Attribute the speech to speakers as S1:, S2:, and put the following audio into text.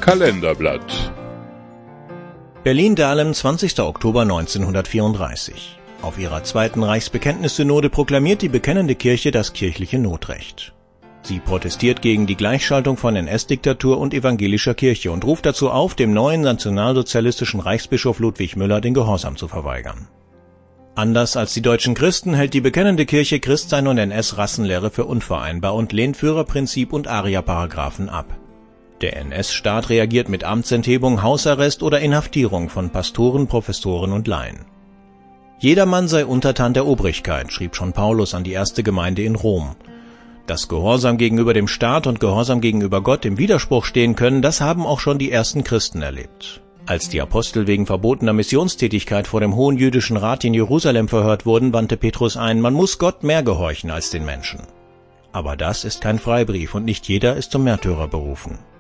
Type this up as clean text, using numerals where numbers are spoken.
S1: Kalenderblatt.
S2: Berlin-Dahlem, 20. Oktober 1934. Auf ihrer zweiten Reichsbekenntnissynode proklamiert die Bekennende Kirche das kirchliche Notrecht. Sie protestiert gegen die Gleichschaltung von NS-Diktatur und evangelischer Kirche und ruft dazu auf, dem neuen nationalsozialistischen Reichsbischof Ludwig Müller den Gehorsam zu verweigern. Anders als die deutschen Christen hält die Bekennende Kirche Christsein und NS-Rassenlehre für unvereinbar und lehnt Führerprinzip und Aria-Paragraphen ab. Der NS-Staat reagiert mit Amtsenthebung, Hausarrest oder Inhaftierung von Pastoren, Professoren und Laien. Jedermann sei untertan der Obrigkeit, schrieb schon Paulus an die erste Gemeinde in Rom. Dass Gehorsam gegenüber dem Staat und Gehorsam gegenüber Gott im Widerspruch stehen können, das haben auch schon die ersten Christen erlebt. Als die Apostel wegen verbotener Missionstätigkeit vor dem Hohen Jüdischen Rat in Jerusalem verhört wurden, wandte Petrus ein, man muss Gott mehr gehorchen als den Menschen. Aber das ist kein Freibrief und nicht jeder ist zum Märtyrer berufen.